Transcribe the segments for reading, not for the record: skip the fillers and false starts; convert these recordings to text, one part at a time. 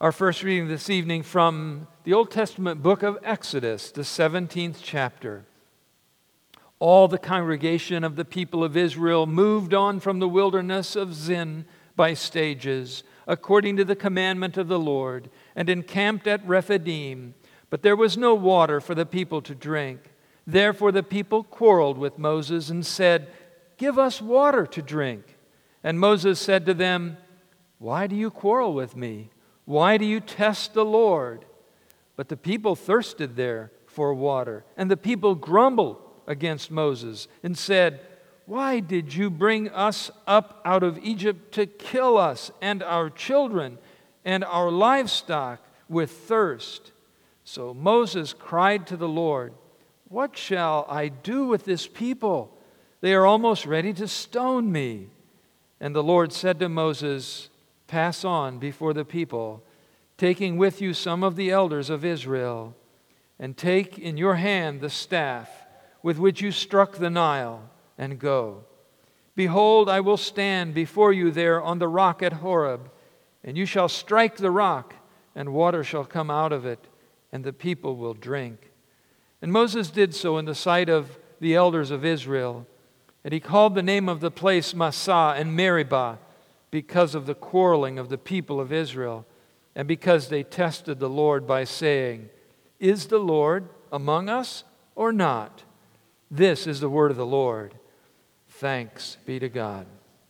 Our first reading this evening from the Old Testament book of Exodus, the 17th chapter. All the congregation of the people of Israel moved on from the wilderness of Zin by stages, according to the commandment of the Lord, and encamped at Rephidim. But there was no water for the people to drink. Therefore the people quarreled with Moses and said, "Give us water to drink." And Moses said to them, "Why do you quarrel with me? Why do you test the Lord?" But the people thirsted there for water, and the people grumbled against Moses and said, "Why did you bring us up out of Egypt to kill us and our children and our livestock with thirst?" So Moses cried to the Lord, "What shall I do with this people? They are almost ready to stone me." And the Lord said to Moses, "Pass on before the people, taking with you some of the elders of Israel, and take in your hand the staff with which you struck the Nile, and go. Behold, I will stand before you there on the rock at Horeb, and you shall strike the rock, and water shall come out of it, and the people will drink." And Moses did so in the sight of the elders of Israel, and he called the name of the place Massah and Meribah, because of the quarreling of the people of Israel, and because they tested the Lord by saying, "Is the Lord among us or not?" This is the word of the Lord. Thanks be to God.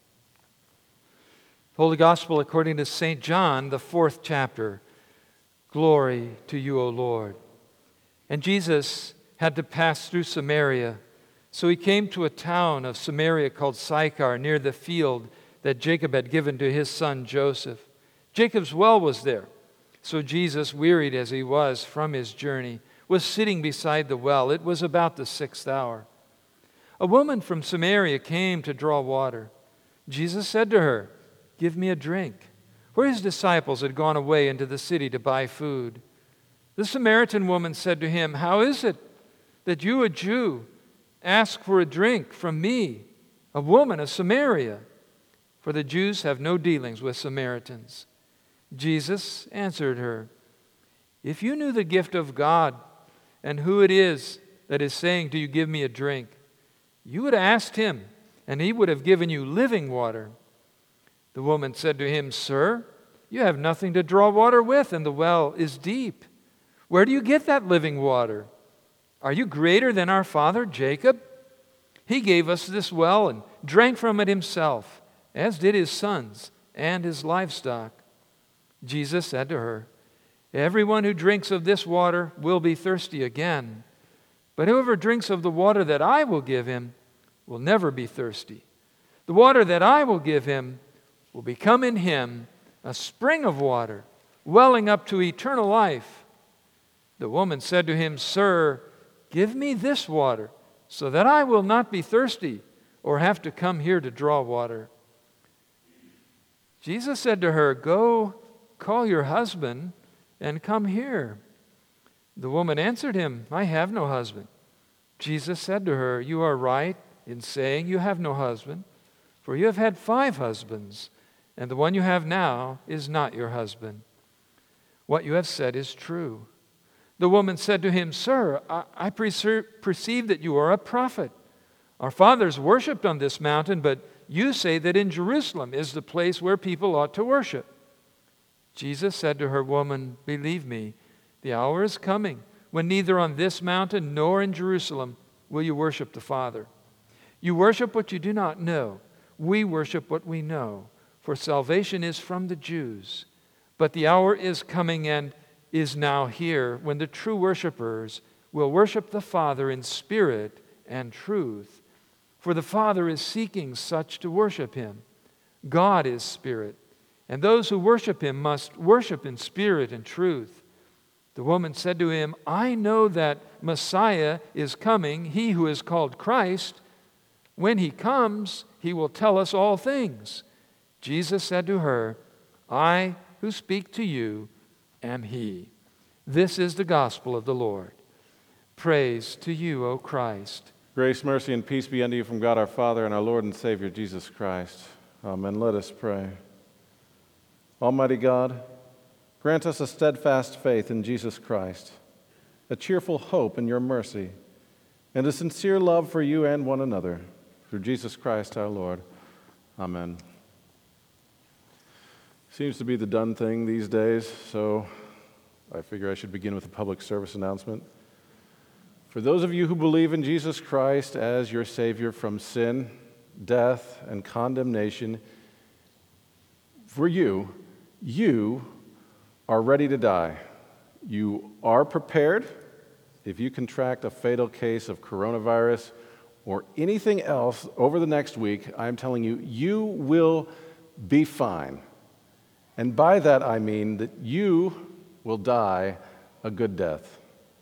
Holy Gospel according to St. John, the 4th chapter. Glory to you, O Lord. And Jesus had to pass through Samaria, so he came to a town of Samaria called Sychar, near the field that Jacob had given to his son Joseph. Jacob's well was there. So Jesus, wearied as he was from his journey, was sitting beside the well. It was about the 6th hour. A woman from Samaria came to draw water. Jesus said to her, "Give me a drink," for his disciples had gone away into the city to buy food. The Samaritan woman said to him, "How is it that you, a Jew, ask for a drink from me, a woman of Samaria? For the Jews have no dealings with Samaritans." Jesus answered her, "If you knew the gift of God and who it is that is saying to you, 'Give me a drink,' you would have asked him, and he would have given you living water." The woman said to him, "Sir, you have nothing to draw water with, and the well is deep. Where do you get that living water? Are you greater than our father Jacob? He gave us this well and drank from it himself, as did his sons and his livestock." Jesus said to her, "Everyone who drinks of this water will be thirsty again. But whoever drinks of the water that I will give him will never be thirsty. The water that I will give him will become in him a spring of water, welling up to eternal life." The woman said to him, "Sir, give me this water, so that I will not be thirsty or have to come here to draw water." Jesus said to her, "Go, call your husband and come here." The woman answered him, "I have no husband." Jesus said to her, "You are right in saying you have no husband, for you have had 5 husbands, and the one you have now is not your husband. What you have said is true." The woman said to him, "Sir, I perceive that you are a prophet. Our fathers worshipped on this mountain, but you say that in Jerusalem is the place where people ought to worship." Jesus said to her, "Woman, believe me, the hour is coming when neither on this mountain nor in Jerusalem will you worship the Father. You worship what you do not know. We worship what we know, for salvation is from the Jews. But the hour is coming and is now here when the true worshipers will worship the Father in spirit and truth. For the Father is seeking such to worship him. God is spirit, and those who worship him must worship in spirit and truth." The woman said to him, "I know that Messiah is coming, he who is called Christ. When he comes, he will tell us all things." Jesus said to her, "I who speak to you am he." This is the gospel of the Lord. Praise to you, O Christ. Grace, mercy, and peace be unto you from God our Father and our Lord and Savior Jesus Christ. Amen. Let us pray. Almighty God, Grant us a steadfast faith in Jesus Christ, a cheerful hope in your mercy, and a sincere love for you and one another, through Jesus Christ our Lord. Amen. Seems to be the done thing these days, so I figure I should begin with a public service announcement. For those of you who believe in Jesus Christ as your Savior from sin, death, and condemnation, for you are ready to die. You are prepared. If you contract a fatal case of coronavirus or anything else over the next week, I'm telling you, you will be fine. And by that I mean that you will die a good death.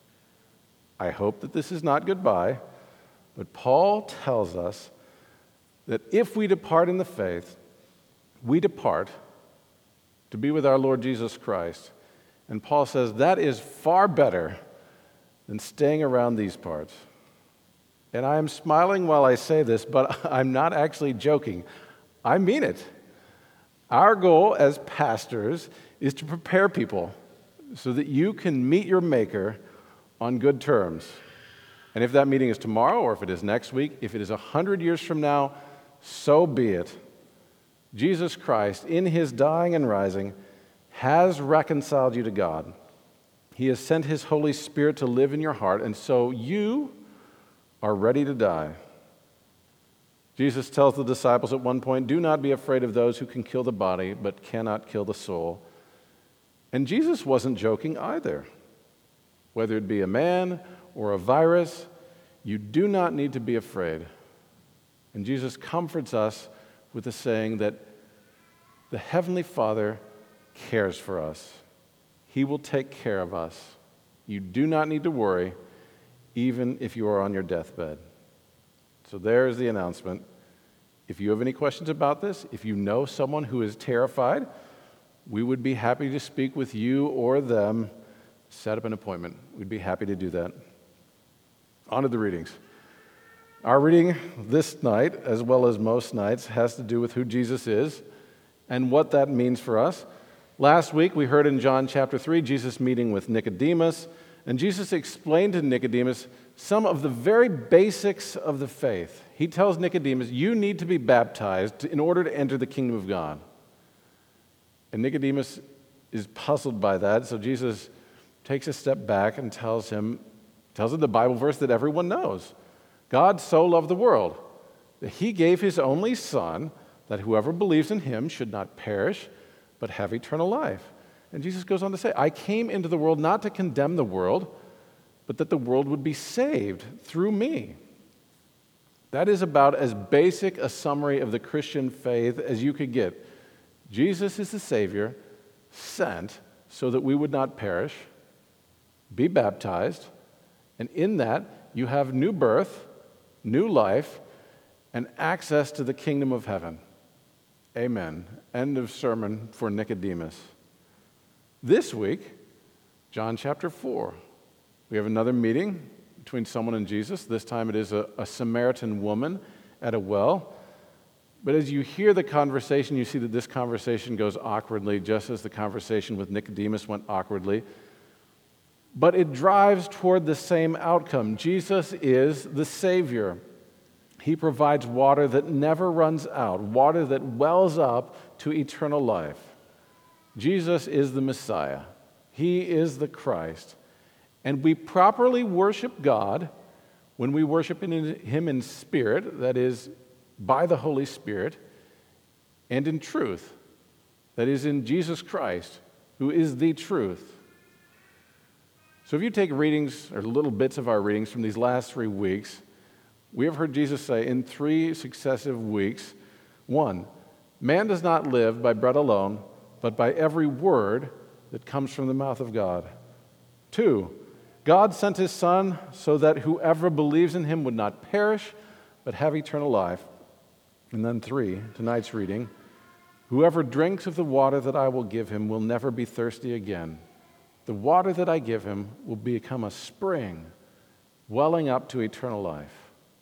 I hope that this is not goodbye, but Paul tells us that if we depart in the faith, we depart to be with our Lord Jesus Christ. And Paul says that is far better than staying around these parts. And I am smiling while I say this, but I'm not actually joking. I mean it. Our goal as pastors is to prepare people so that you can meet your Maker on good terms. And if that meeting is tomorrow or if it is next week, if it is 100 years from now, so be it. Jesus Christ, in his dying and rising, has reconciled you to God. He has sent his Holy Spirit to live in your heart, and so you are ready to die. Jesus tells the disciples at one point, "Do not be afraid of those who can kill the body, but cannot kill the soul." And Jesus wasn't joking either. Whether it be a man or a virus, you do not need to be afraid. And Jesus comforts us with the saying that the Heavenly Father cares for us. He will take care of us. You do not need to worry, even if you are on your deathbed. So there's the announcement. If you have any questions about this, if you know someone who is terrified, we would be happy to speak with you or them. Set up an appointment. We'd be happy to do that. On to the readings. Our reading this night, as well as most nights, has to do with who Jesus is and what that means for us. Last week, we heard in John chapter 3, Jesus meeting with Nicodemus, and Jesus explained to Nicodemus some of the very basics of the faith. He tells Nicodemus, you need to be baptized in order to enter the kingdom of God. And Nicodemus is puzzled by that, so Jesus takes a step back and tells him the Bible verse that everyone knows. God so loved the world that he gave his only Son, that whoever believes in him should not perish, but have eternal life. And Jesus goes on to say, I came into the world not to condemn the world, but that the world would be saved through me. That is about as basic a summary of the Christian faith as you could get. Jesus is the Savior, sent so that we would not perish, be baptized, and in that you have new birth, new life, and access to the kingdom of heaven. Amen. End of sermon for Nicodemus. This week, John chapter 4. We have another meeting between someone and Jesus. This time it is a Samaritan woman at a well. But as you hear the conversation, you see that this conversation goes awkwardly, just as the conversation with Nicodemus went awkwardly. But it drives toward the same outcome. Jesus is the Savior. He provides water that never runs out, water that wells up to eternal life. Jesus is the Messiah. He is the Christ. And we properly worship God when we worship him in spirit, that is, by the Holy Spirit, and in truth, that is, in Jesus Christ, who is the truth. So if you take readings, or little bits of our readings from these last 3 weeks, we have heard Jesus say in 3 successive weeks, 1, man does not live by bread alone, but by every word that comes from the mouth of God. 2, God sent his Son so that whoever believes in him would not perish, but have eternal life. And then 3, tonight's reading, whoever drinks of the water that I will give him will never be thirsty again. The water that I give him will become a spring welling up to eternal life.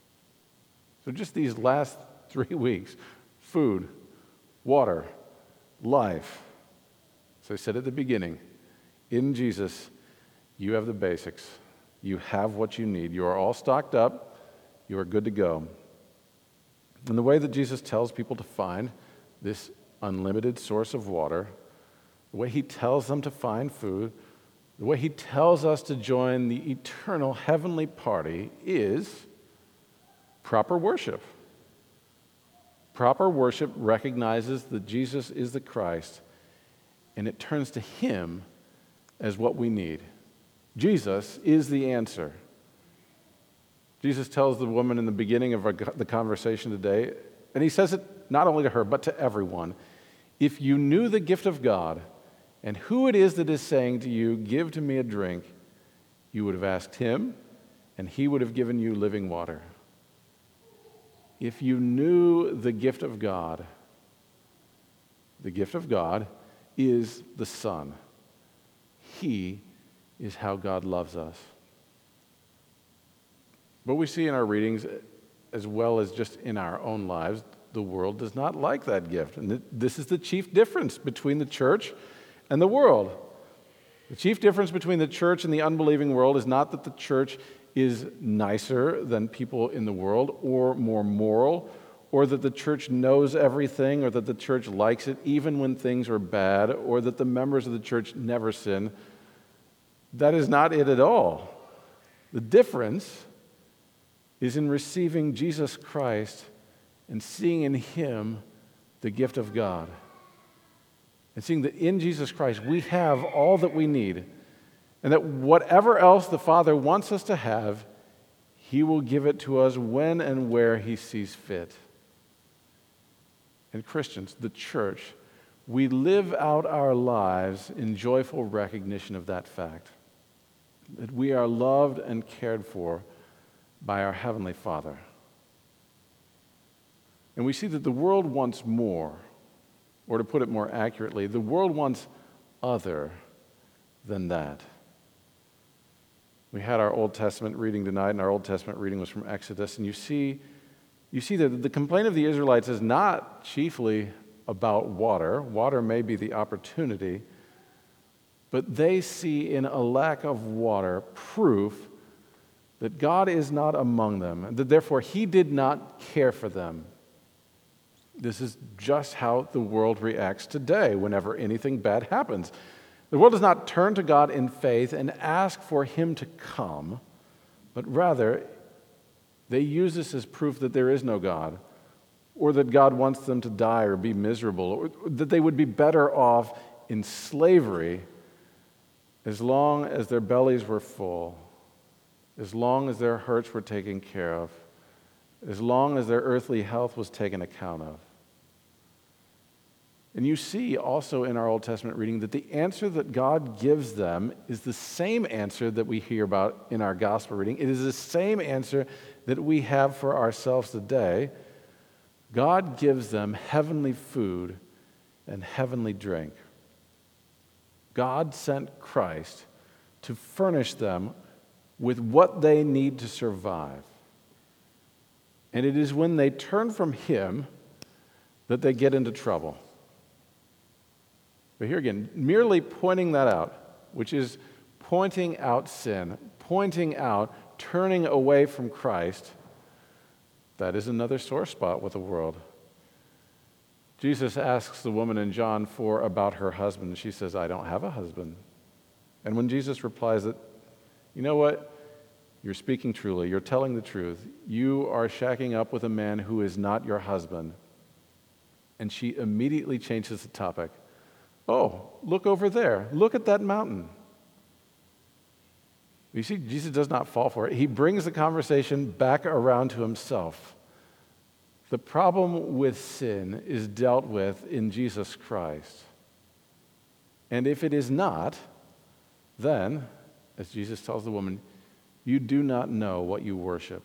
So just these last 3 weeks, food, water, life. As I said at the beginning, in Jesus, you have the basics. You have what you need. You are all stocked up. You are good to go. And the way that Jesus tells people to find this unlimited source of water, the way he tells them to find food, the way he tells us to join the eternal heavenly party is proper worship. Proper worship recognizes that Jesus is the Christ, and it turns to him as what we need. Jesus is the answer. Jesus tells the woman in the beginning of the conversation today, and he says it not only to her, but to everyone. If you knew the gift of God and who it is that is saying to you, give to me a drink, you would have asked him, and he would have given you living water. If you knew the gift of God is the Son. He is how God loves us. But we see in our readings, as well as just in our own lives, the world does not like that gift. And this is the chief difference between the church and the world. The chief difference between the church and the unbelieving world is not that the church is nicer than people in the world or more moral, or that the church knows everything, or that the church likes it even when things are bad, or that the members of the church never sin. That is not it at all. The difference is in receiving Jesus Christ and seeing in him the gift of God. And seeing that in Jesus Christ we have all that we need, and that whatever else the Father wants us to have, he will give it to us when and where he sees fit. And Christians, the church, we live out our lives in joyful recognition of that fact, that we are loved and cared for by our Heavenly Father. And we see that the world wants more, or to put it more accurately, the world wants other than that. We had our Old Testament reading tonight, and our Old Testament reading was from Exodus, and you see that the complaint of the Israelites is not chiefly about water. Water may be the opportunity, but they see in a lack of water proof that God is not among them, and that therefore he did not care for them. This is just how the world reacts today whenever anything bad happens. The world does not turn to God in faith and ask for him to come, but rather they use this as proof that there is no God, or that God wants them to die or be miserable, or that they would be better off in slavery as long as their bellies were full, as long as their hurts were taken care of, as long as their earthly health was taken account of. And you see also in our Old Testament reading that the answer that God gives them is the same answer that we hear about in our gospel reading. It is the same answer that we have for ourselves today. God gives them heavenly food and heavenly drink. God sent Christ to furnish them with what they need to survive. And it is when they turn from him that they get into trouble. But here again, merely pointing that out, which is pointing out sin, pointing out turning away from Christ, that is another sore spot with the world. Jesus asks the woman in John 4 about her husband. She says, I don't have a husband. And when Jesus replies that, you know what? You're speaking truly. You're telling the truth. You are shacking up with a man who is not your husband. And she immediately changes the topic. Oh, look over there. Look at that mountain. You see, Jesus does not fall for it. He brings the conversation back around to himself. The problem with sin is dealt with in Jesus Christ. And if it is not, then, as Jesus tells the woman, you do not know what you worship.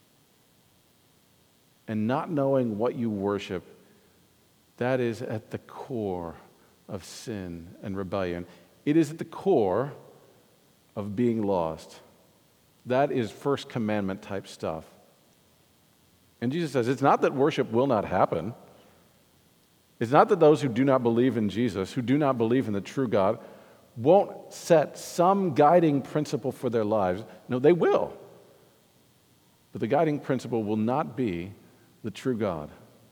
And not knowing what you worship, that is at the core of sin and rebellion. It is at the core of being lost. That is first commandment type stuff. And Jesus says, it's not that worship will not happen. It's not that those who do not believe in Jesus, who do not believe in the true God, won't set some guiding principle for their lives. No, they will. But the guiding principle will not be the true God.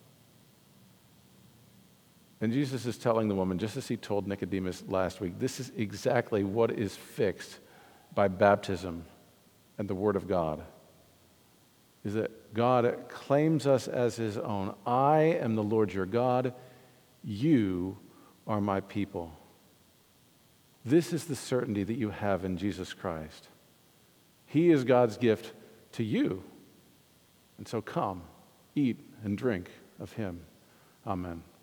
And Jesus is telling the woman, just as he told Nicodemus last week, this is exactly what is fixed by baptism and the Word of God, is that God claims us as his own. I am the Lord your God. You are my people. This is the certainty that you have in Jesus Christ. He is God's gift to you. And so come, eat and drink of him. Amen.